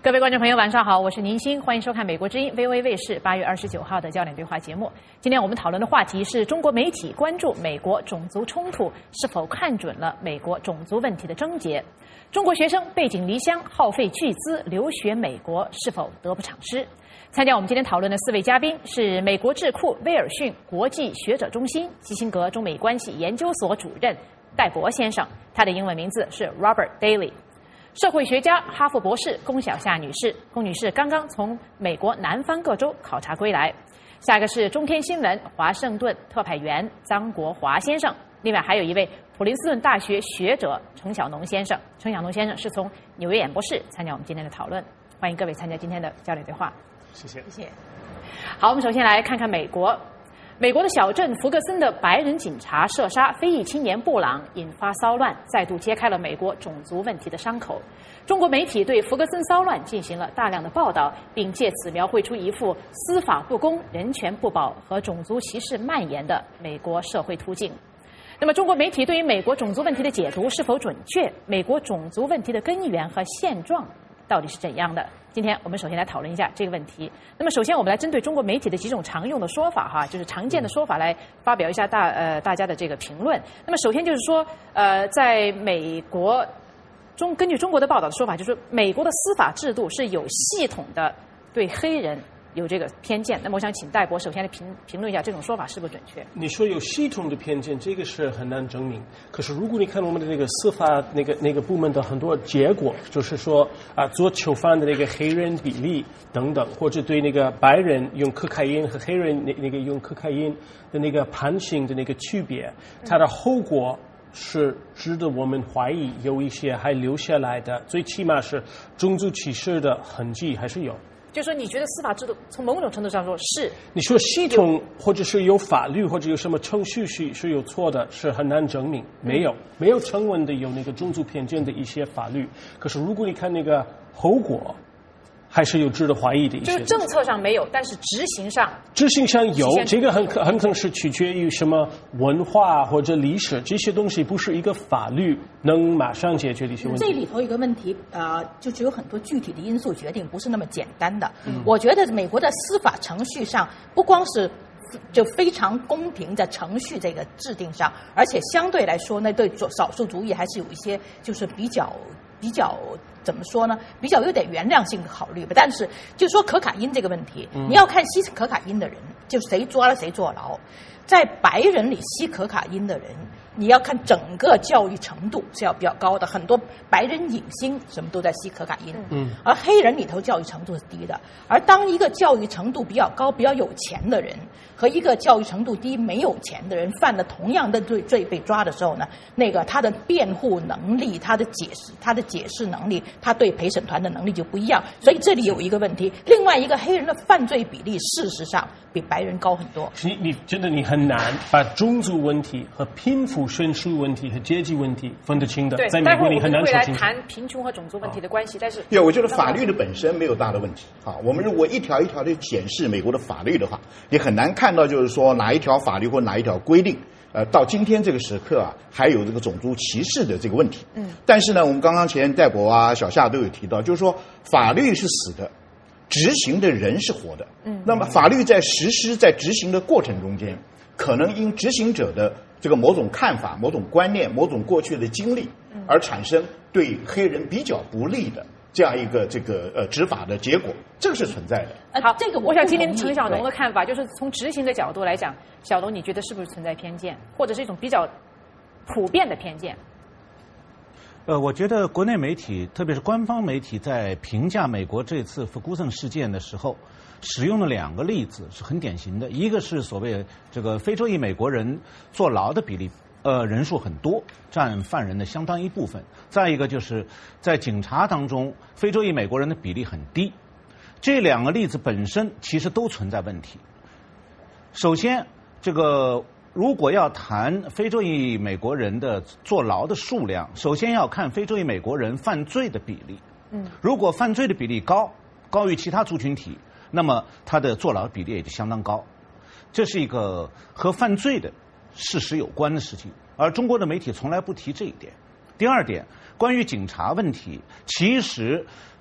各位观众朋友，晚上好，我是宁鑫，欢迎收看美国之音 VOA 卫视8月29号的焦点对话节目。今天我们讨论的话题是中国媒体关注美国种族冲突是否看准了美国种族问题的症结，中国学生背井离乡耗费巨资留学美国是否得不偿失。参加我们今天讨论的4位嘉宾是美国智库威尔逊国际学者中心基辛格中美关系研究所主任戴博先生，他的英文名字是 Robert Daly。社会学家、哈佛博士龚晓夏女士，龚女士刚刚从美国南方各州考察归来。下一个是中天新闻华盛顿特派员张国华先生，另外还有一位普林斯顿大学学者程晓农先生。程晓农先生是从纽约演播室参加我们今天的讨论，欢迎各位参加今天的焦点对话。 谢谢。 谢谢。好，我们首先来看看美国。美国的小镇福克森的白人警察射杀非裔青年布朗，引发骚乱，再度揭开了美国种族问题的伤口。中国媒体对福克森骚乱进行了大量的报道，并借此描绘出一幅司法不公、人权不保和种族歧视蔓延的美国社会图景。那么，中国媒体对于美国种族问题的解读是否准确？美国种族问题的根源和现状到底是怎样的？今天我们首先来讨论一下这个问题。那么，首先我们来针对中国媒体的几种常用的说法，就是常见的说法来发表一下大家的这个评论。那么，首先就是说，在美国根据中国的报道的说法，就是说美国的司法制度是有系统的对黑人有这个偏见。那么，我想请戴博首先来评论一下这种说法是不是准确？ 你说有系统的偏见，这个是很难证明。可是，如果你看我们的那个司法那个部门的很多结果，就是说做囚犯的那个黑人比例等等，或者对那个白人用可卡因和黑人那个用可卡因的那个判刑的那个区别，它的后果是值得我们怀疑，有一些还留下来的，最起码是种族歧视的痕迹还是有。 就是说，你觉得司法制度从某种程度上说是？ 你说系统或者是有法律或者有什么程序是有错的，是很难证明。没有成文的有那个种族偏见的一些法律。可是如果你看那个后果，还是有值得怀疑的一些。 就是政策上没有，但是执行上有，这个很可能是取决于什么文化或者历史，这些东西不是一个法律能马上解决的一些问题。 这里头有个问题，就是有很多具体的因素决定，不是那么简单的。我觉得美国的司法程序上，不光是就非常公平的程序这个制定上，而且相对来说呢，对少数族裔还是有一些就是比较怎么说呢？比较有点原谅性的考虑吧。但是就说可卡因这个问题，你要看吸可卡因的人，就谁抓了谁坐牢。在白人里吸可卡因的人，你要看整个教育程度是要比较高的，很多白人影星什么都在吸可卡因，而黑人里头教育程度是低的。而当一个教育程度比较高、比较有钱的人和一个教育程度低、没有钱的人犯了同样的罪被抓的时候呢，那个他的辩护能力、他的解释能力、他对陪审团的能力就不一样。所以这里有一个问题。另外一个，黑人的犯罪比例事实上比白人高很多。 你真的很难把种族问题和贫富悬殊问题和阶级问题分得清的。 对， 在美国你很难说清楚。 待会儿我们会来谈贫穷和种族问题的关系，但是我觉得法律的本身没有大的问题。我们如果一条一条的检视美国的法律的话，你很难看到就是说哪一条法律或哪一条规定，到今天这个时刻还有这个种族歧视的这个问题。但是呢，我们刚刚前戴博小夏都有提到，就是说法律是死的，执行的人是活的。那么法律在实施在执行的过程中间，可能因执行者的这个某种看法、某种观念、某种过去的经历，而产生对黑人比较不利的这样一个执法的结果，这个是存在的。 好， 这个我想听听程晓农的看法，就是从执行的角度来讲，小农你觉得是不是存在偏见，或者是一种比较普遍的偏见？ 我觉得国内媒体，特别是官方媒体，在评价美国这次福克森事件的时候，使用了2个例子是很典型的。一个是所谓这个非洲裔美国人坐牢的比例，人数很多，占犯人的相当一部分。再一个就是在警察当中，非洲裔美国人的比例很低。这2个例子本身其实都存在问题。首先，如果要谈非洲裔美国人的坐牢的数量，首先要看非洲裔美国人犯罪的比例。如果犯罪的比例高于其他族群体，那么他的坐牢比例也就相当高。这是一个和犯罪的事实有关的事情，而中国的媒体从来不提这一点。第二点，关于警察问题，其实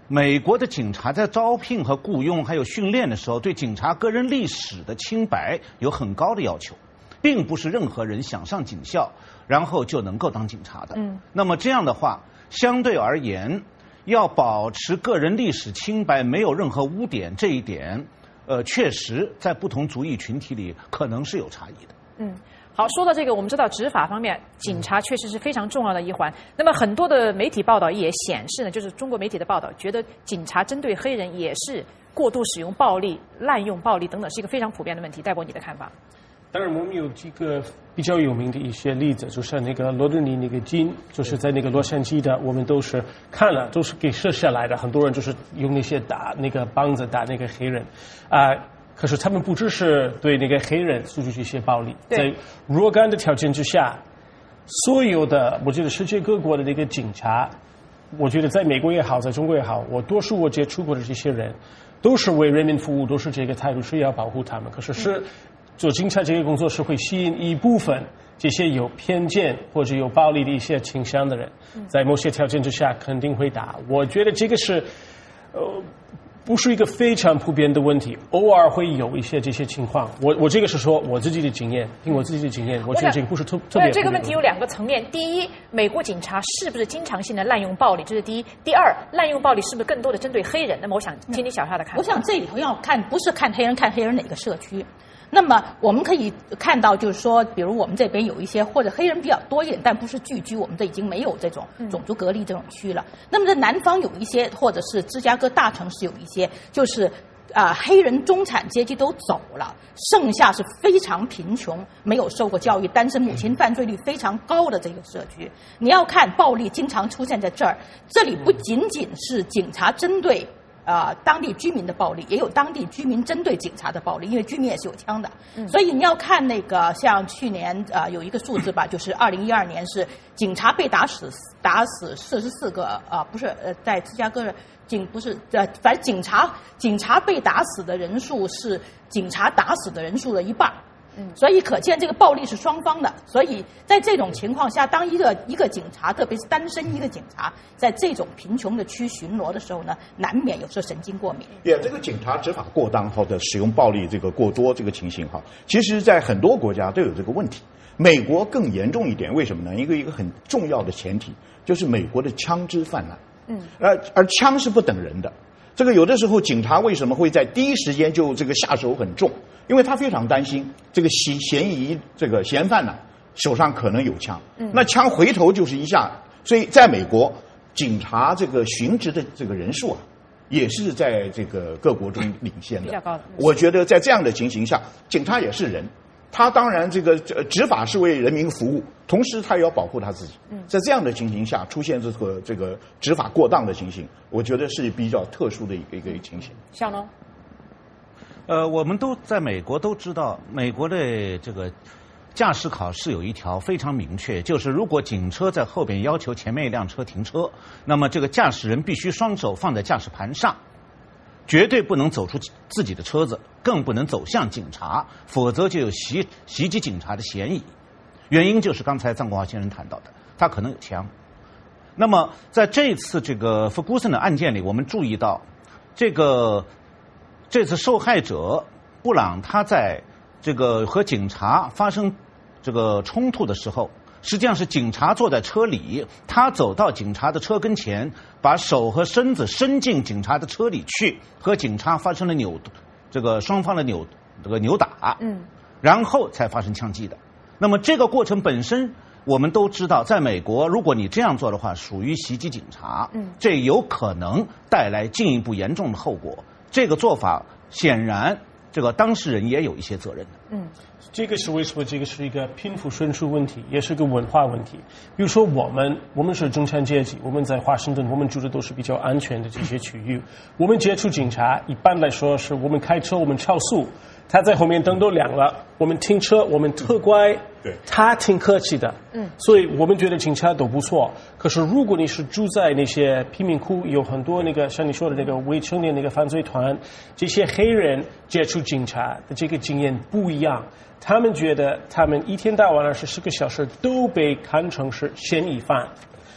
美国的警察在招聘和雇佣还有训练的时候，对警察个人历史的清白有很高的要求，并不是任何人想上警校然后就能够当警察的。那么这样的话，相对而言，要保持个人历史清白，没有任何污点，这一点，确实在不同族裔群体里可能是有差异的。 好，说到这个，我们知道执法方面，警察确实是非常重要的一环。那么很多的媒体报道也显示呢，就是中国媒体的报道，觉得警察针对黑人也是过度使用暴力、滥用暴力等等，是一个非常普遍的问题。戴博，你的看法？ 当然，我们有几个比较有名的一些例子，就像那个罗德尼那个金，就是在那个洛杉矶的，我们都是看了，都是给射下来的。很多人就是用那些打那个棒子打那个黑人，可是他们不只是对那个黑人诉诸这些暴力，在若干的条件之下，所有的我觉得世界各国的那个警察，我觉得在美国也好，在中国也好，多数我接触过的这些人，都是为人民服务，都是这个态度，是要保护他们。可是做警察这个工作是会吸引一部分这些有偏见或者有暴力的一些倾向的人，在某些条件之下肯定会打。我觉得这个是不是一个非常普遍的问题，偶尔会有一些这些情况。我这个是说我自己的经验，凭我自己的经验，我觉得这个不是特别。 这个问题有两个层面：第一，美国警察是不是经常性的滥用暴力，这是第一；第二，滥用暴力是不是更多的针对黑人？那么我想听听小夏的看法。 我想这里头要看，不是看黑人哪个社区。那么我们可以看到，就是说，比如我们这边有一些或者黑人比较多一点，但不是聚居，我们这已经没有这种种族隔离这种区了。那么在南方有一些，或者是芝加哥大城市有一些，就是黑人中产阶级都走了，剩下是非常贫穷、没有受过教育、单身母亲犯罪率非常高的这个社区。你要看暴力经常出现在这儿，这里不仅仅是警察针对当地居民的暴力，也有当地居民针对警察的暴力，因为居民也是有枪的。所以你要看那个，像去年有一个数字吧，就是2012年是警察被打死44个不是在芝加哥不是反正警察被打死的人数是警察打死的人数的一半。所以可见这个暴力是双方的。所以在这种情况下，当一个警察，特别是单身一个警察，在这种贫穷的区巡逻的时候呢，难免有时候神经过敏。 这个警察执法过当或者使用暴力这个过多这个情形其实在很多国家都有这个问题。美国更严重一点，为什么呢？一个很重要的前提就是美国的枪支泛滥。而枪是不等人的。这个有的时候警察为什么会在第一时间就这个下手很重？因为他非常担心这个嫌犯呢手上可能有枪，那枪回头就是一下。所以在美国，警察这个巡职的这个人数也是在这个各国中领先的。我觉得在这样的情形下，警察也是人，他当然这个执法是为人民服务，同时他也要保护他自己。在这样的情形下出现这个执法过当的情形，我觉得是比较特殊的一个情形。 小龙， 我们都在美国都知道，美国的这个驾驶考试有一条非常明确，就是如果警车在后边要求前面一辆车停车，那么这个驾驶人必须双手放在驾驶盘上，绝对不能走出自己的车子，更不能走向警察，否则就有袭击警察的嫌疑。原因就是刚才张国华先生谈到的，他可能有枪。那么在这次这个福古森的案件里，我们注意到这次受害者布朗他在这个和警察发生这个冲突的时候，实际上是警察坐在车里，他走到警察的车跟前，把手和身子伸进警察的车里去，和警察发生了双方的扭打，然后才发生枪击的。那么这个过程本身我们都知道，在美国如果你这样做的话，属于袭击警察，这有可能带来进一步严重的后果。这个做法显然这个当事人也有一些责任的。 这个是为什么？这个是一个贫富悬殊问题，也是个文化问题。比如说我们是中产阶级，我们在华盛顿，我们住的都是比较安全的这些区域。我们接触警察，一般来说是我们开车，我们超速，他在后面灯都亮了，我们停车，我们特乖，他挺客气的，所以我们觉得警察都不错。可是如果你是住在那些贫民窟，有很多那个像你说的那个未成年那个犯罪团，这些黑人接触警察的这个经验不一样，他们觉得他们一天到晚20个小时都被看成是嫌疑犯，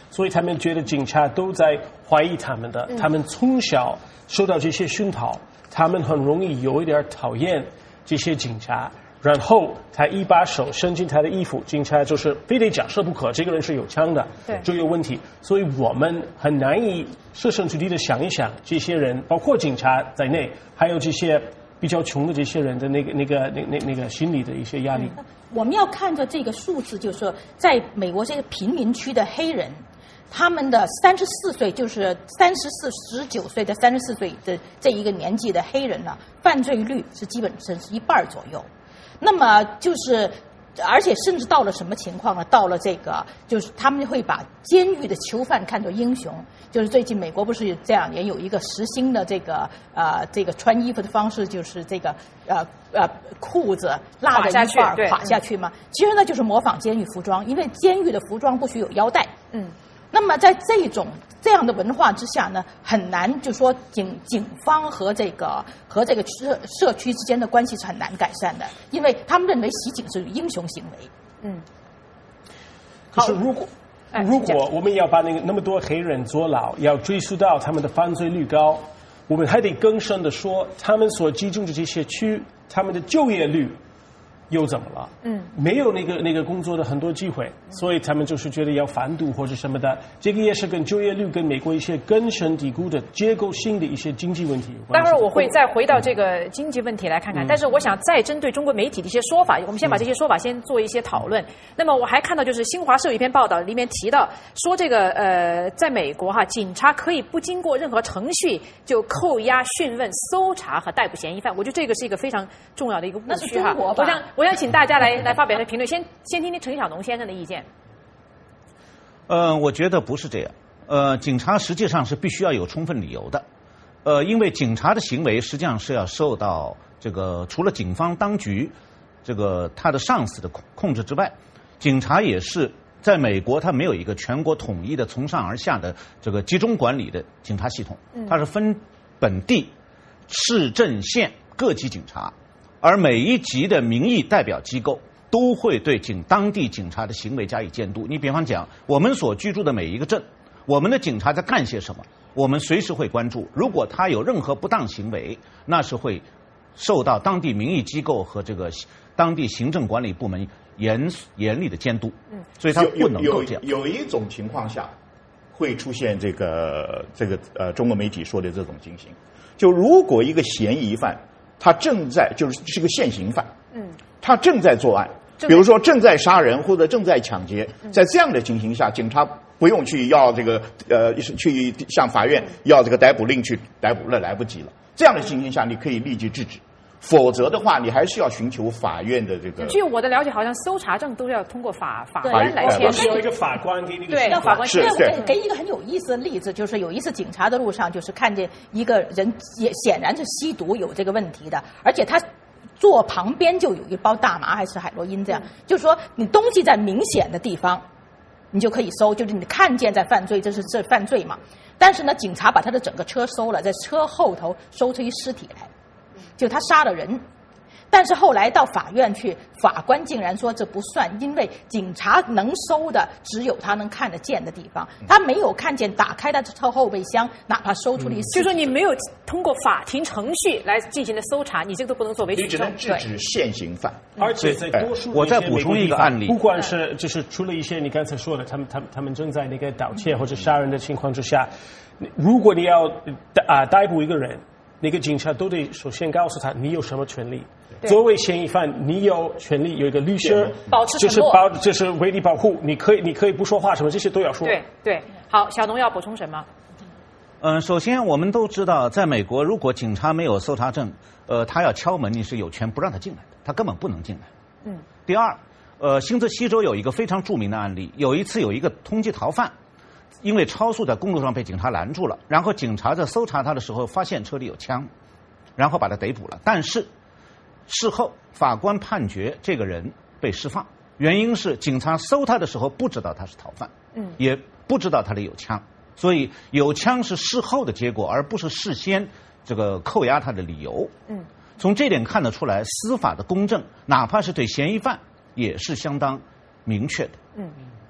所以他们觉得警察都在怀疑他们的，他们从小受到这些熏陶，他们很容易有一点讨厌这些警察。然后他一把手伸进他的衣服，警察就是非得假设不可，这个人是有枪的，就有问题。所以我们很难以设身处地的想一想，这些人，包括警察在内，还有这些比较穷的这些人的那个心理的一些压力。 我们要看着这个数字，就是说，在美国这个贫民区的黑人，他们的34岁，就是19岁的34岁的这一个年纪的黑人呢，犯罪率是基本上是1半左右。那么就是，而且甚至到了什么情况呢？到了这个，就是他们会把监狱的囚犯看作英雄。就是最近美国不是这2年有一个时兴的这个穿衣服的方式，就是这个裤子拉着一半垮下去嘛。其实呢，就是模仿监狱服装，因为监狱的服装不许有腰带。那么在这样的文化之下呢，很难就说警方和这个社区之间的关系是很难改善的，因为他们认为袭警是英雄行为。 可是如果我们要把那么多黑人坐牢，要追溯到他们的犯罪率高，我们还得更深的说，他们所集中的这些区，他们的就业率又怎么了？没有那个工作的很多机会，所以他们就是觉得要贩毒或者什么的。这个也是跟就业率跟美国一些根深蒂固的结构性的一些经济问题有关系。 待会儿我会再回到这个经济问题来看看，但是我想再针对中国媒体的一些说法，我们先把这些说法先做一些讨论。那么我还看到就是新华社有一篇报道，里面提到说这个在美国警察可以不经过任何程序就扣押、讯问、搜查和逮捕嫌疑犯。我觉得这个是一个非常重要的一个误区哈。我想请大家来发表一下评论，先听听陈小农先生的意见。 我觉得不是这样。警察实际上是必须要有充分理由的。因为警察的行为实际上是要受到这个除了警方当局这个他的上司的控制之外，警察也是在美国，它没有一个全国统一的从上而下的这个集中管理的警察系统，它是分本地、市镇县各级警察。而每一级的民意代表机构都会对当地警察的行为加以监督。你比方讲，我们所居住的每一个镇，我们的警察在干些什么，我们随时会关注。如果他有任何不当行为，那是会受到当地民意机构和这个当地行政管理部门严厉的监督。所以他不能够这样。 有一种情况下会出现这个中国媒体说的这种情形，就如果一个嫌疑犯他正在是个现行犯，他正在作案，比如说正在杀人或者正在抢劫，在这样的情形下，警察不用去要这个去向法院要这个逮捕令去逮捕了，来不及了。这样的情形下，你可以立即制止，否则的话，你还是要寻求法院的这个。 据我的了解，好像搜查证都要通过法官来签是有一个法官给那个对，法官是给一个很有意思的例子，就是有一次警察的路上，就是看见一个人也显然是吸毒有这个问题的，而且他坐旁边就有一包大麻还是海洛因这样，就是说你东西在明显的地方，你就可以搜，就是你看见在犯罪，这犯罪嘛。但是呢，警察把他的整个车搜了，在车后头搜出一尸体来。就他杀了人，但是后来到法院去，法官竟然说这不算，因为警察能搜的只有他能看得见的地方，他没有看见打开他的后备箱，哪怕搜出了一就是说你没有通过法庭程序来进行的搜查，你这个都不能作为举证， 你只能制止现行犯。 而且在多数我再补充一个案例， 不管是就是除了一些你刚才说的，他们正在那个盗窃或者杀人的情况之下，如果你要逮捕一个人，那个警察都得首先告诉他你有什么权利。作为嫌疑犯，你有权利有一个律师， 保持沉默， 就是为你保护，你可以不说话，什么这些都要说。 对。好，小农要补充什么？ 首先我们都知道，在美国，如果警察没有搜查证，他要敲门，你是有权不让他进来的，他根本不能进来。第二，新泽西州有一个非常著名的案例，有一次有一个通缉逃犯，因为超速在公路上被警察拦住了，然后警察在搜查他的时候发现车里有枪，然后把他逮捕了。但是事后法官判决这个人被释放，原因是警察搜他的时候不知道他是逃犯，也不知道他里有枪，所以有枪是事后的结果，而不是事先这个扣押他的理由。从这点看得出来，司法的公正，哪怕是对嫌疑犯，也是相当明确的。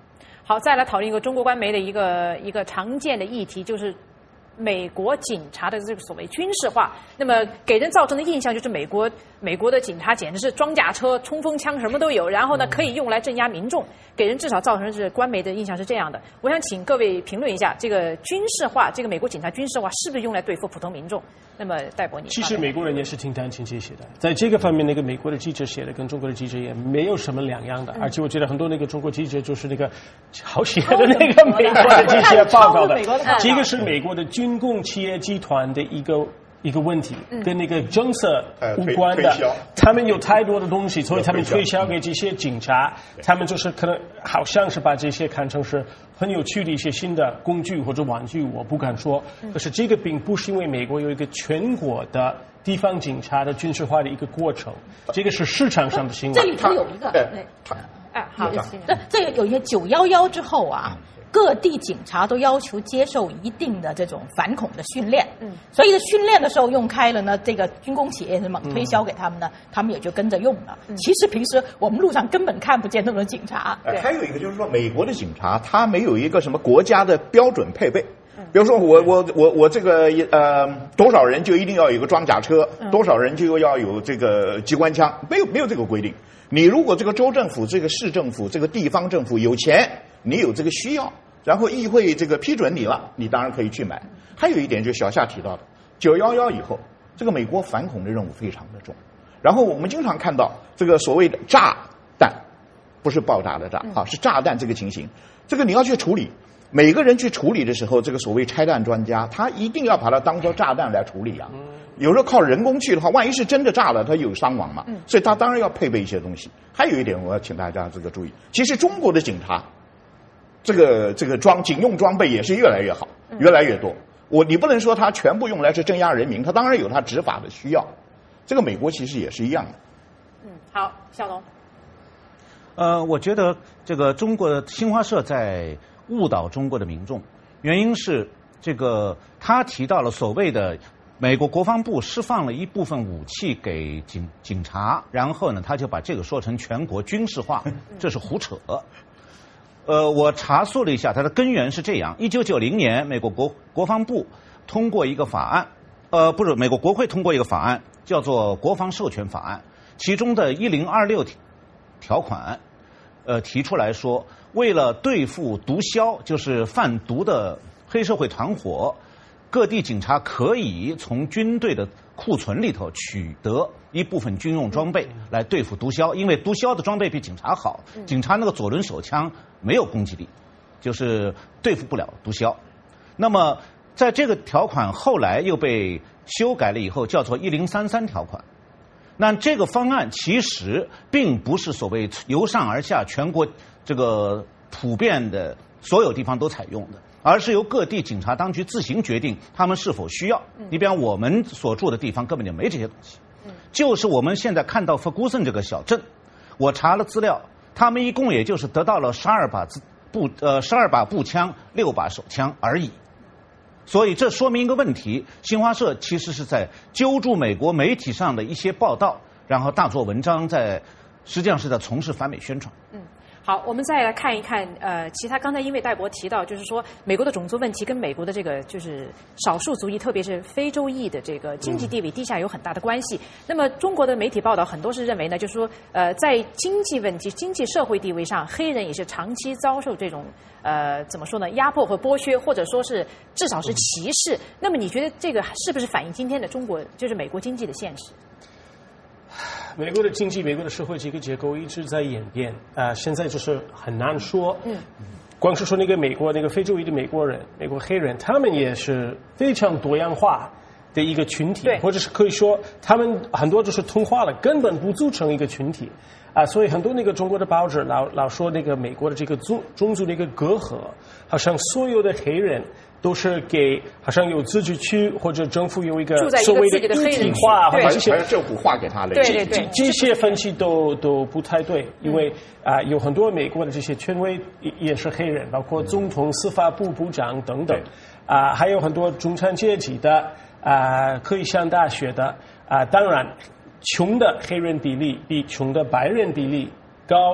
好，再来讨论一个中国官媒的一个常见的议题，就是美国警察的这个所谓军事化。那么给人造成的印象就是美国的警察简直是装甲车、冲锋枪什么都有，然后呢可以用来镇压民众，给人至少造成的是官媒的印象是这样的。我想请各位评论一下，这个军事化，这个美国警察军事化是不是用来对付普通民众？那么戴博，你其实美国人也是挺担心这些的，在这个方面，那个美国的记者写的跟中国的记者也没有什么两样的，而且我觉得很多那个中国记者就是那个抄写的那个美国的这些报告的，这个是美国的军工企业集团的一个问题，跟那个政策无关的。他们有太多的东西，所以他们推销给这些警察，他们就是可能好像是把这些看成是很有趣的一些新的工具或者玩具，我不敢说。可是这个并不是因为美国有一个全国的地方警察的军事化的一个过程，这个是市场上的新闻。 这里头有一个，好，这有一些911之后啊。各地警察都要求接受一定的这种反恐的训练，所以在训练的时候用开了呢，这个军工企业是猛推销给他们呢，他们也就跟着用了。其实平时我们路上根本看不见那种警察。 还有一个就是说，美国的警察他没有一个什么国家的标准配备，比如说我这个多少人就一定要有一个装甲车，多少人就要有这个机关枪，没有这个规定。你如果这个州政府、这个市政府、这个地方政府有钱，你有这个需要，然后议会这个批准你了，你当然可以去买。还有一点就是小夏提到的，911以后，这个美国反恐的任务非常的重。然后我们经常看到这个所谓的炸弹，不是爆炸的炸啊，是炸弹这个情形，这个你要去处理。每个人去处理的时候，这个所谓拆弹专家，他一定要把它当作炸弹来处理啊。有时候靠人工去的话，万一是真的炸了，它有伤亡嘛。所以他当然要配备一些东西。还有一点，我要请大家这个注意，其实中国的警察，这个警用装备也是越来越好，越来越多。你不能说它全部用来是镇压人民，它当然有它执法的需要。这个美国其实也是一样的。 好，小龙。 我觉得这个中国的新华社在误导中国的民众，原因是这个他提到了所谓的美国国防部释放了一部分武器给警察，然后呢他就把这个说成全国军事化，这是胡扯。我查溯了一下，它的根源是这样：1990年，美国国防部通过一个法案，不是美国国会通过一个法案，叫做《国防授权法案》，其中的1026条款，提出来说，为了对付毒枭，就是贩毒的黑社会团伙，各地警察可以从军队的库存里头取得一部分军用装备来对付毒枭，因为毒枭的装备比警察好，警察那个左轮手枪没有攻击力，就是对付不了毒枭。那么在这个条款后来又被修改了以后，叫做1033条款。那这个方案其实并不是所谓由上而下全国这个普遍的所有地方都采用的，而是由各地警察当局自行决定他们是否需要。你比方我们所住的地方根本就没这些东西，就是我们现在看到弗古森这个小镇，我查了资料，他们一共也就是得到了12把步枪、6把手枪而已。所以这说明一个问题，新华社其实是在揪住美国媒体上的一些报道，然后大做文章，实际上是在从事反美宣传。 好，我们再来看一看其他。刚才因为戴博提到，就是说美国的种族问题跟美国的这个就是少数族裔，特别是非洲裔的这个经济地位低下有很大的关系。那么中国的媒体报道很多是认为呢，就是说在经济问题、经济社会地位上，黑人也是长期遭受这种怎么说呢，压迫和剥削，或者说是至少是歧视。那么你觉得这个是不是反映今天的中国就是美国经济的现实？ 美国的经济、美国的社会这个结构一直在演变现在就是很难说。光是说那个美国那个非洲裔的美国人、美国黑人，他们也是非常多样化的一个群体，或者是可以说他们很多就是同化了，根本不组成一个群体所以很多那个中国的报纸老说那个美国的这个种族的一个隔阂，好像所有的黑人都是好像有自治区或者政府有一个所谓的一体化，或者这些政府划给他的。 这些分析都不太对，因为有很多美国的这些权威也是黑人，包括总统、司法部部长等等还有很多中产阶级的可以上大学的当然穷的黑人比例比穷的白人比例高，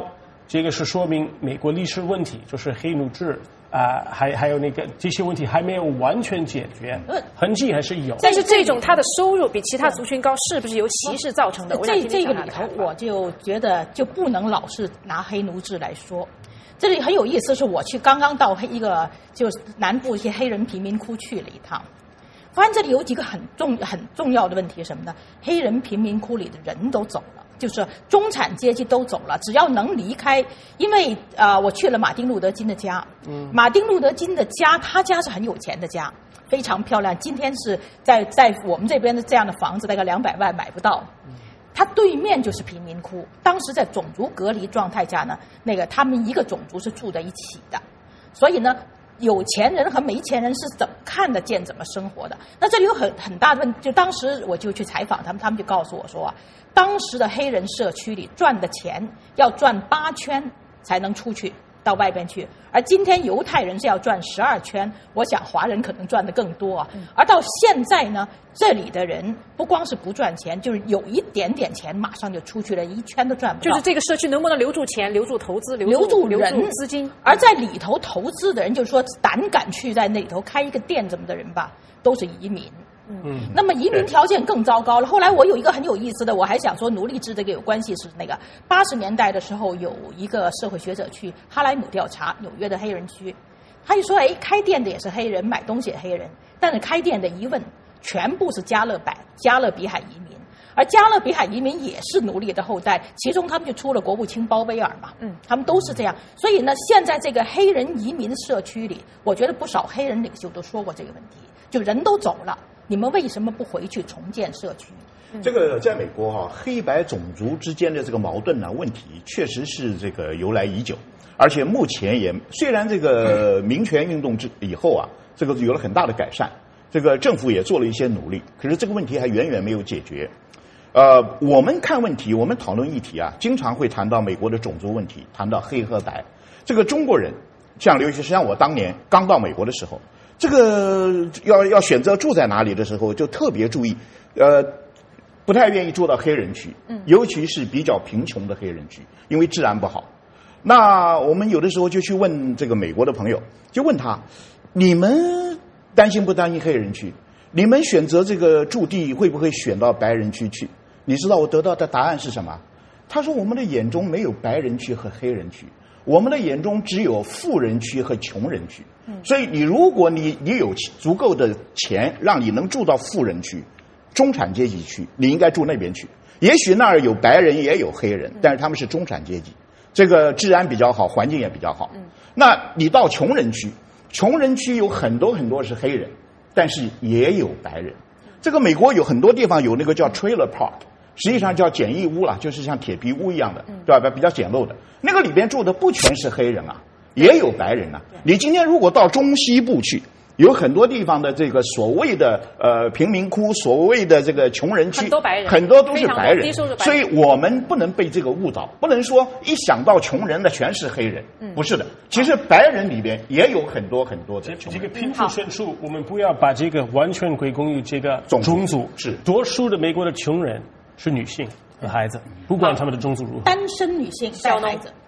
这个是说明美国历史问题，就是黑奴制还有那个这些问题还没有完全解决，痕迹还是有。 但是这种他的收入比其他族群高，是不是由歧视造成的？ 这个里头，我就觉得就不能老是拿黑奴制来说。这里很有意思，是我刚刚到一个就是南部一些黑人贫民窟去了一趟，发现这里有几个很重要的问题是什么呢？黑人贫民窟里的人都走了。就是中产阶级都走了，只要能离开，因为我去了马丁路德金的家，马丁路德金的家，他家是很有钱的家，非常漂亮。今天是在我们这边的这样的房子，大概200万买不到。他对面就是贫民窟，当时在种族隔离状态下呢，他们一个种族是住在一起的，所以呢，有钱人和没钱人是怎么看得见怎么生活的。那这里有很大的问题，就当时我就去采访他们，他们就告诉我说当时的黑人社区里赚的钱要转8圈才能出去到外边去，而今天犹太人是要转12圈，我想华人可能赚得更多而到现在呢，这里的人不光是不赚钱，就是有一点点钱马上就出去了，1圈都赚不到。 就是这个社区能不能留住钱、留住投资、 留住人资金？ 而在里头投资的人，就是说胆敢去在那里头开一个店什么的人吧，都是移民。那么移民条件更糟糕了。后来我有一个很有意思的，我还想说奴隶制这个有关系，是80年代的时候，有一个社会学者去哈莱姆调查纽约的黑人区，他就说开店的也是黑人，买东西也黑人，但是开店的一问全部是加勒比海移民，而加勒比海移民也是奴隶的后代，其中他们就出了国务卿鲍威尔嘛，他们都是这样。所以呢，现在这个黑人移民社区里，我觉得不少黑人领袖都说过这个问题，就人都走了，你们为什么不回去重建社区？ 这个在美国黑白种族之间的这个矛盾问题确实是由来已久，而且目前也虽然这个民权运动以后这个有了很大的改善，这个政府也做了一些努力，可是这个问题还远远没有解决。我们看问题，我们讨论议题经常会谈到美国的种族问题，谈到黑和白。这个中国人，尤其是像我当年刚到美国的时候，这个要选择住在哪里的时候，就特别注意，不太愿意住到黑人区，尤其是比较贫穷的黑人区，因为治安不好。那我们有的时候就去问这个美国的朋友，就问他，你们担心不担心黑人区？你们选择这个驻地会不会选到白人区去？你知道我得到的答案是什么？他说我们的眼中没有白人区和黑人区，我们的眼中只有富人区和穷人区。所以如果你有足够的钱，让你能住到富人区、中产阶级区，你应该住那边去。也许那儿有白人也有黑人，但是他们是中产阶级，这个治安比较好，环境也比较好。那你到穷人区，穷人区有很多很多是黑人，但是也有白人。这个美国有很多地方有那个叫 trailer park， 实际上叫简易屋了，就是像铁皮屋一样的，对吧？比较简陋的。那个里边住的不全是黑人也有白人你今天如果到中西部去，有很多地方的这个所谓的贫民窟，所谓的这个穷人区，很多都是白人，所以我们不能被这个误导，不能说一想到穷人的全是黑人，不是的，其实白人里边也有很多很多的穷人。 这个贫富悬殊，我们不要把这个完全归功于这个种族， 是多数的美国的穷人是女性和孩子，不管他们的种族如何， 单身女性带孩子。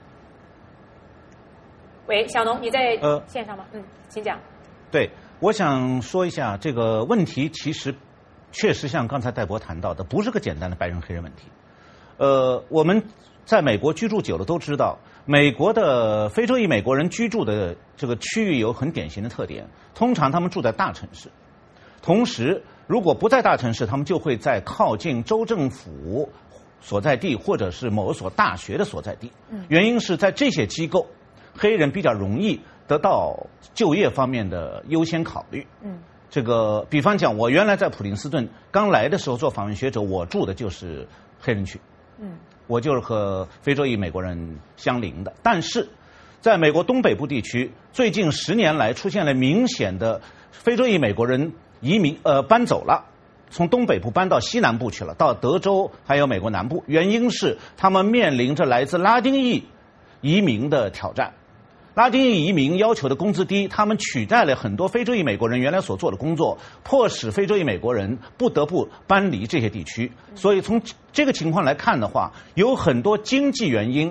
喂，小农，你在线上吗？请讲。 对，我想说一下这个问题，其实确实像刚才戴博谈到的，不是个简单的白人黑人问题。我们在美国居住久了都知道，美国的非洲裔美国人居住的这个区域有很典型的特点，通常他们住在大城市，同时如果不在大城市，他们就会在靠近州政府所在地或者是某所大学的所在地。原因是在这些机构，黑人比较容易得到就业方面的优先考虑。这个比方讲，我原来在普林斯顿刚来的时候做访问学者，我住的就是黑人区。我就是和非洲裔美国人相邻的。但是在美国东北部地区，最近10年来出现了明显的非洲裔美国人移民搬走了，从东北部搬到西南部去了，到德州还有美国南部。原因是他们面临着来自拉丁裔移民的挑战。拉丁裔移民要求的工资低，他们取代了很多非洲裔美国人原来所做的工作，迫使非洲裔美国人不得不搬离这些地区。所以从这个情况来看的话，有很多经济原因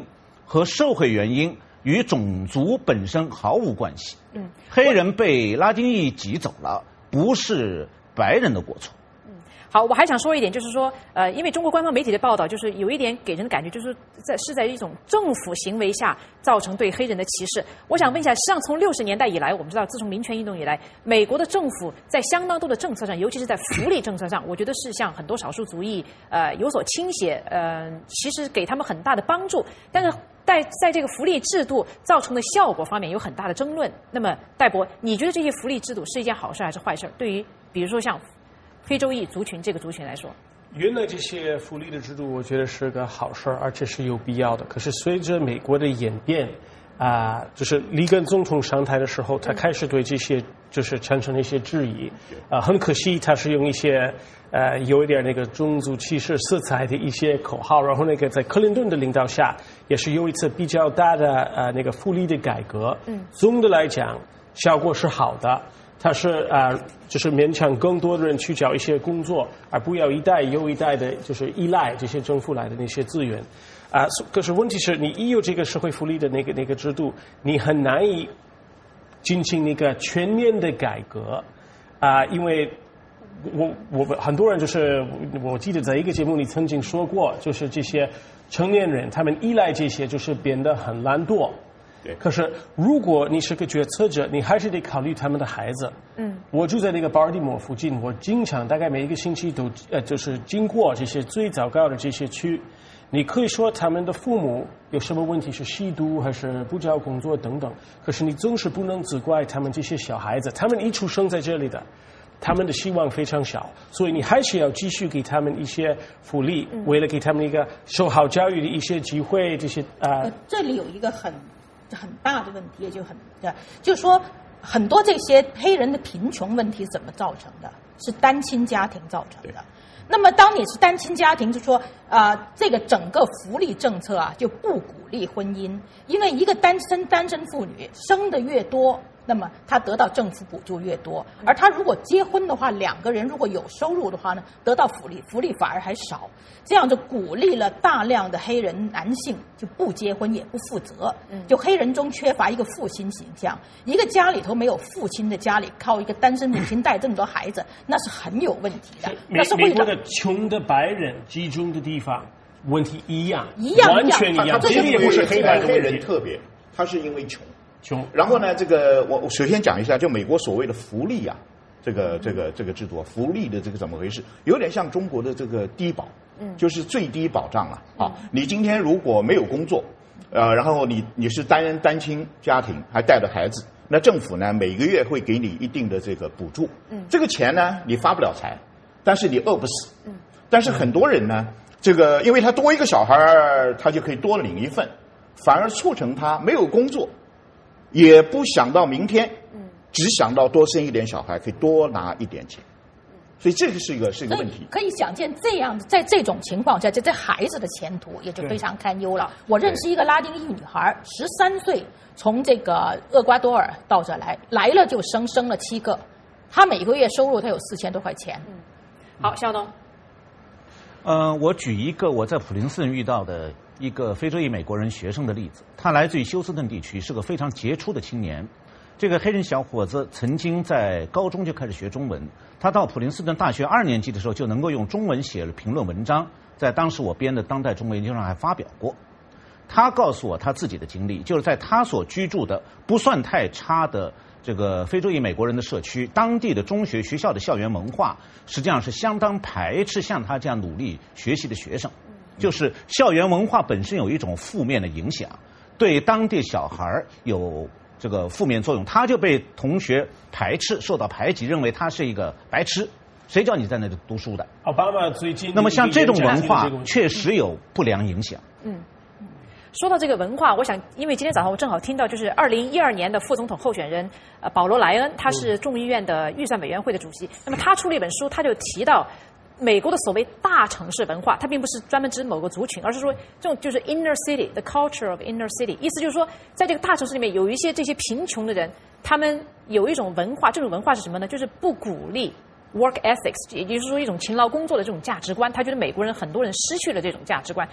和社会原因与种族本身毫无关系。黑人被拉丁裔挤走了，不是白人的过错。 好，我还想说一点，就是说，因为中国官方媒体的报道，就是有一点给人的感觉，就是在一种政府行为下造成对黑人的歧视。我想问一下，实际上从60年代以来，我们知道，自从民权运动以来，美国的政府在相当多的政策上，尤其是在福利政策上，我觉得是向很多少数族裔有所倾斜，其实给他们很大的帮助，但是在这个福利制度造成的效果方面有很大的争论。那么，戴博，你觉得这些福利制度是一件好事还是坏事？对于比如说像非洲裔族群这个族群来说， 原来这些福利的制度，我觉得是个好事，而且是有必要的。可是随着美国的演变，就是里根总统上台的时候，他开始对这些就是产生了一些质疑。很可惜，他是用一些有一点那个种族歧视色彩的一些口号，然后那个在克林顿的领导下，也是有一次比较大的那个福利的改革。总的来讲，效果是好的。它是就是勉强更多的人去找一些工作，而不要一代又一代的，就是依赖这些政府来的那些资源。可是问题是你一有这个社会福利的那个制度，你很难以进行那个全面的改革。因为我很多人就是我记得在一个节目里曾经说过，就是这些成年人他们依赖这些，就是变得很懒惰。可是，如果你是个决策者，你还是得考虑他们的孩子。我住在那个巴尔的摩附近，我经常大概每一个星期都就是经过这些最糟糕的这些区。你可以说他们的父母有什么问题，是吸毒还是不找工作等等。可是你总是不能责怪他们这些小孩子，他们一出生在这里的，他们的希望非常小，所以你还是要继续给他们一些福利，为了给他们一个受好教育的一些机会。这些这里有一个很大的问题，也就是说，很多这些黑人的贫穷问题怎么造成的？是单亲家庭造成的。那么，当你是单亲家庭，就说这个整个福利政策就不鼓励婚姻，因为一个单身妇女生的越多，那么她得到政府补助越多，而她如果结婚的话，两个人如果有收入的话呢，得到福利反而还少，这样就鼓励了大量的黑人男性就不结婚也不负责，就黑人中缺乏一个父亲形象，一个家里头没有父亲的家里，靠一个单身母亲带这么多孩子，那是很有问题的。那是美国的穷的白人集中的地方，问题一样，完全一样， 这也不是黑人特别，他是因为穷。然后呢，这个我首先讲一下，就美国所谓的福利这个制度，福利的这个怎么回事？有点像中国的这个低保，就是最低保障了。你今天如果没有工作，然后你是单亲家庭，还带着孩子，那政府呢每个月会给你一定的这个补助。这个钱呢你发不了财，但是你饿不死。但是很多人呢，这个因为他多一个小孩，他就可以多领一份，反而促成他没有工作。也不想到明天，只想到多生一点小孩，可以多拿一点钱，所以这个是一个问题。 可以想见，在这种情况下，这孩子的前途也就非常堪忧了。我认识一个拉丁裔女孩，13岁从这个厄瓜多尔到这来了就生了7个，她每个月收入她有4000多块钱。 好，肖东。 我举一个我在普林斯顿遇到的一个非洲裔美国人学生的例子，他来自于休斯顿地区，是个非常杰出的青年。这个黑人小伙子曾经在高中就开始学中文，他到普林斯顿大学2年级的时候就能够用中文写了评论文章，在当时我编的《当代中文研究》上还发表过。他告诉我他自己的经历，就是在他所居住的不算太差的这个非洲裔美国人的社区，当地的中学学校的校园文化实际上是相当排斥像他这样努力学习的学生，就是校园文化本身有一种负面的影响，对当地小孩有这个负面作用，他就被同学排斥，受到排挤，认为他是一个白痴，谁叫你在那里读书的？ 奥巴马最近， 那么像这种文化确实有不良影响。 说到这个文化，我想，因为今天早上我正好听到，就是2012年的副总统候选人保罗·莱恩，他是众议院的预算委员会的主席。那么他出了一本书，他就提到美国的所谓大城市文化，它并不是专门指某个族群，而是说这种就是 inner city， the culture of inner city， 意思就是说，在这个大城市里面有一些这些贫穷的人，他们有一种文化，这种文化是什么呢？就是不鼓励work ethics， 也就是说一种勤劳工作的这种价值观。他觉得美国人很多人失去了这种价值观。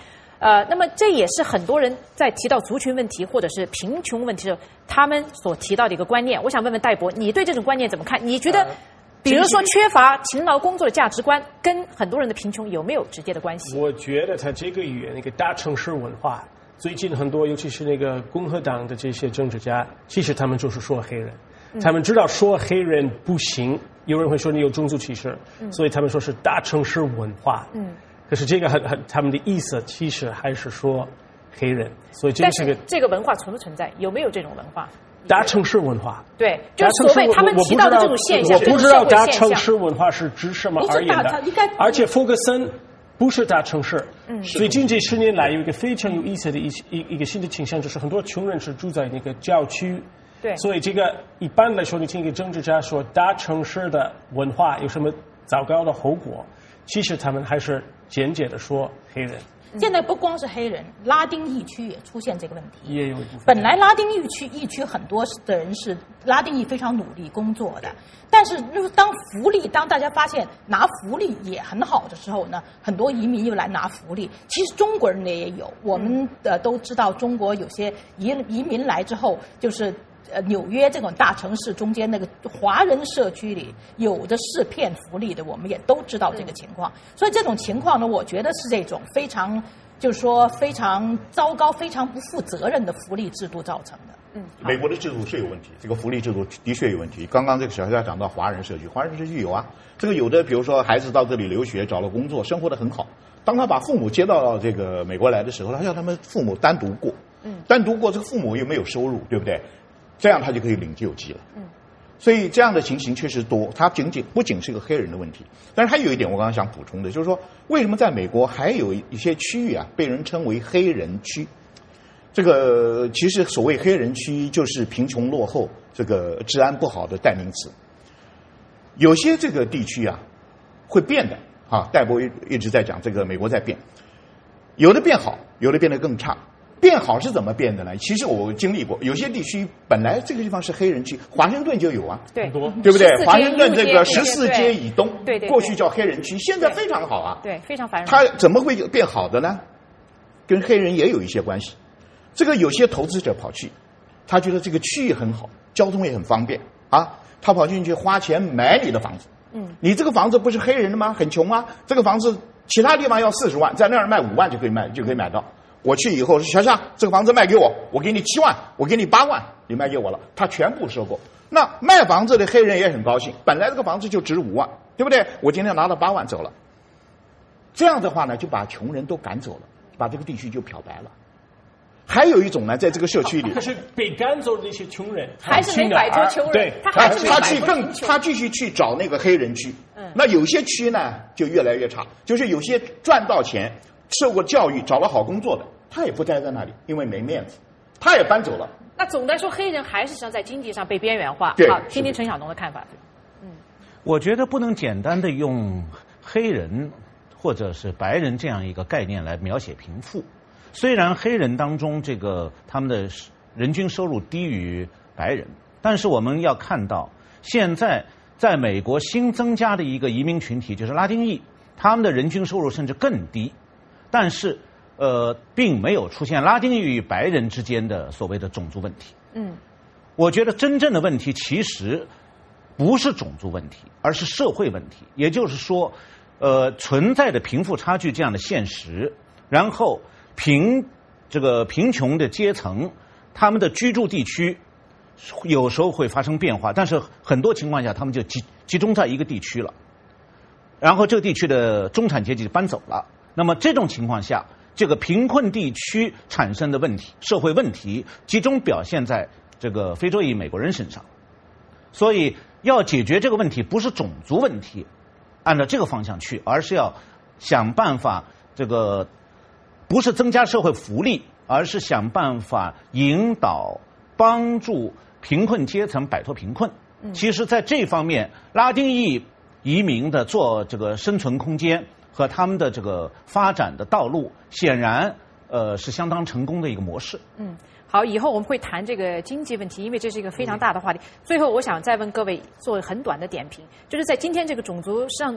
那么这也是很多人在提到族群问题或者是贫穷问题的时候，他们所提到的一个观念。我想问问戴博，你对这种观念怎么看？你觉得，比如说缺乏勤劳工作的价值观，跟很多人的贫穷有没有直接的关系？ 我觉得他这个语言那个大城市文化，最近很多尤其是那个共和党的这些政治家，其实他们就是说黑人，他们知道说黑人不行，有人会说你有种族歧视，所以他们说是大城市文化。可是这个他们的意思其实还是说黑人，所以这个是个这个文化存不存在？有没有这种文化？ 大城市文化， 对，就是所谓他们提到的这种现象， 我不知道大城市文化是指什么而言的。而且福克森不是大城市，最近这10年来有一个非常有意思的一个新的倾向，就是很多穷人是住在那个郊区。 对， 所以这个一般来说，你听一个政治家说大城市的文化有什么糟糕的后果，其实他们还是间接的说黑人。 现在不光是黑人，拉丁裔区也出现这个问题。 也有一部分。 本来拉丁裔区很多的人是拉丁裔非常努力工作的，但是当大家发现拿福利也很好的时候呢，很多移民又来拿福利。其实中国人也有，我们都知道，中国有些移民来之后，就是纽约这种大城市中间那个华人社区里有的是骗福利的，我们也都知道这个情况。所以这种情况呢，我觉得是这种非常就是说非常糟糕、非常不负责任的福利制度造成的。 美国的制度是有问题，这个福利制度的确有问题。刚刚这个小夏讲到华人社区，华人社区有啊，这个有的，比如说孩子到这里留学，找了工作，生活得很好。当他把父母接到这个美国来的时候，他要他们父母单独过，单独过，这个父母又没有收入，对不对？这样他就可以领救济了。所以这样的情形确实多，它不仅是个黑人的问题，但是还有一点我刚刚想补充的，就是说为什么在美国还有一些区域啊被人称为黑人区？这个其实所谓黑人区就是贫穷落后、这个治安不好的代名词。有些这个地区啊会变的啊，戴博一直在讲这个美国在变，有的变好，有的变得更差。变好是怎么变的呢？其实我经历过，有些地区本来这个地方是黑人区，华盛顿就有啊， 对对不对？华盛顿这个14街以东， 对， 过去叫黑人区，现在非常好啊， 对，非常繁荣。 它怎么会变好的呢？跟黑人也有一些关系。这个有些投资者跑去，他觉得这个区域很好，交通也很方便啊，他跑进去花钱买你的房子。你这个房子不是黑人的吗？很穷吗？这个房子其他地方要40万，在那儿卖5万就可以买到。我去以后说，小夏，这个房子卖给我，我给你7万，我给你8万，你卖给我了，他全部收购。那卖房子的黑人也很高兴，本来这个房子就值5万，对不对？我今天拿了8万走了。这样的话呢，就把穷人都赶走了，把这个地区就漂白了。还有一种呢，在这个社区里， 可是被赶走的那些穷人还是没摆脱穷人， 对， 他继续去找那个黑人区。那有些区呢就越来越差，就是有些赚到钱、受过教育、找了好工作的，他也不待在那里，因为没面子，他也搬走了。 那总的来说，黑人还是想在经济上被边缘化。 对， 好，听听陈晓东的看法。 我觉得不能简单的用黑人或者是白人这样一个概念来描写贫富。虽然黑人当中这个他们的人均收入低于白人，但是我们要看到，现在在美国新增加的一个移民群体就是拉丁裔，他们的人均收入甚至更低，但是并没有出现拉丁裔与白人之间的所谓的种族问题。我觉得真正的问题其实不是种族问题，而是社会问题。也就是说，存在的贫富差距这样的现实，然后贫穷的阶层，他们的居住地区有时候会发生变化，但是很多情况下他们就集中在一个地区了，然后这个地区的中产阶级搬走了。那么这种情况下，这个贫困地区产生的问题、社会问题集中表现在这个非洲裔美国人身上。所以要解决这个问题不是种族问题，按照这个方向去，而是要想办法不是增加社会福利，而是想办法引导帮助贫困阶层摆脱贫困。其实在这方面，拉丁裔移民的做这个生存空间和他们的这个发展的道路，显然是相当成功的一个模式。 好，以后我们会谈这个经济问题，因为这是一个非常大的话题。最后，我想再问各位做很短的点评，就是在今天这个种族上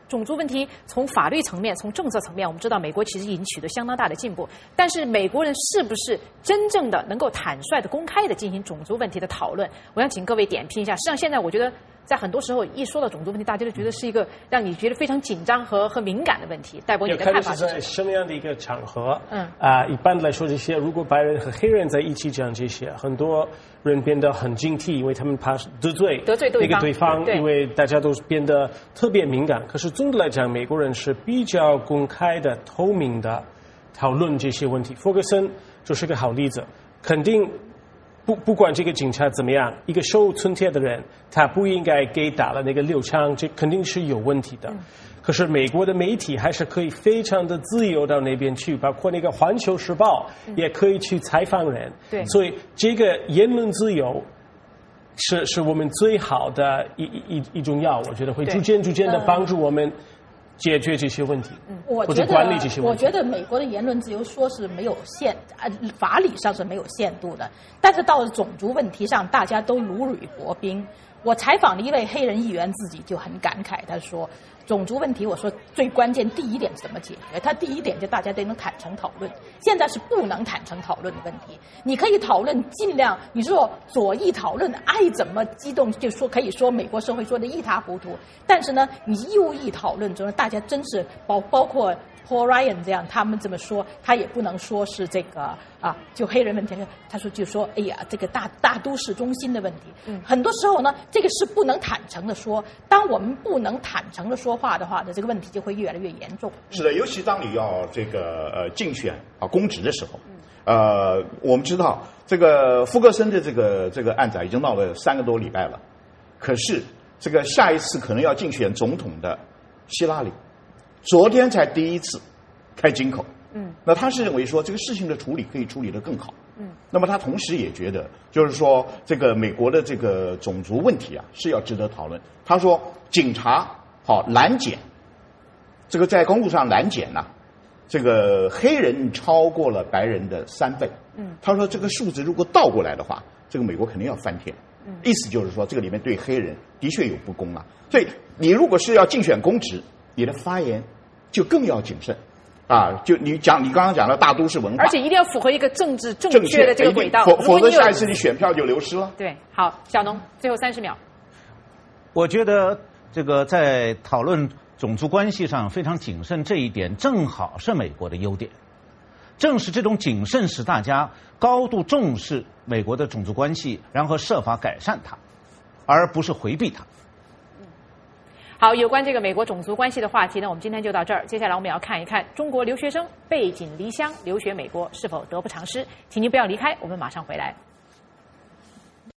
种族问题从法律层面、从政策层面，我们知道美国其实已经取得相当大的进步，但是美国人是不是真正的能够坦率的、公开的进行种族问题的讨论？我想请各位点评一下。实际上，现在我觉得在很多时候一说到种族问题，大家都觉得是一个让你觉得非常紧张和敏感的问题。戴博，你的看法是在什么样的一个场合？一般来说，这些如果白人和黑人在一起讲这些，很多人变得很警惕，因为他们怕得罪对方，因为大家都变得特别敏感。可是总的来讲，美国人是比较公开的、透明的讨论这些问题。福格森就是个好例子，肯定不管这个警察怎么样，一个手无寸铁的人，他不应该给打了那个6枪，这肯定是有问题的。可是美国的媒体还是可以非常的自由到那边去，包括那个《环球时报》也可以去采访人。 对， 所以这个言论自由是我们最好的一种药，我觉得会逐渐的帮助我们解决这些问题，或者管理这些问题。 我觉得美国的言论自由说是没有法理上是没有限度的，但是到了种族问题上，大家都如履薄冰。我采访了一位黑人议员，自己就很感慨，他说种族问题，我说最关键第一点是怎么解决？他第一点就大家得能坦诚讨论，现在是不能坦诚讨论的问题。你可以讨论，尽量你说左翼讨论，爱怎么激动就说，可以说美国社会说的一塌糊涂。但是呢，你右翼讨论中，大家真是包括Paul Ryan 这样，他们这么说，他也不能说是这个就黑人问题，他就说，哎呀，这个大都市中心的问题，很多时候呢，这个是不能坦诚的说。当我们不能坦诚的说话的话，这个问题就会越来越严重。 是的，尤其当你要这个竞选公职的时候，我们知道这个福格森的这个案子已经闹了3个多礼拜了，可是这个下一次可能要竞选总统的希拉里，昨天才第一次开金口。那他是认为说这个事情的处理可以处理得更好。那么他同时也觉得，就是说这个美国的这个种族问题是要值得讨论。他说，警察拦检，这个在公路上拦检这个黑人超过了白人的3倍。他说这个数字如果倒过来的话，这个美国肯定要翻天。意思就是说，这个里面对黑人的确有不公所以你如果是要竞选公职，你的发言就更要谨慎。就你刚刚讲的大都市文化， 而且一定要符合一个政治正确的这个轨道， 否则下一次你选票就流失了。 对，好，小农，最后30秒。 我觉得这个在讨论种族关系上非常谨慎，这一点正好是美国的优点。正是这种谨慎，使大家高度重视美国的种族关系，然后设法改善它，而不是回避它。 好，有关这个美国种族关系的话题呢，我们今天就到这儿。接下来我们要看一看中国留学生背井离乡留学美国是否得不偿失。请您不要离开，我们马上回来。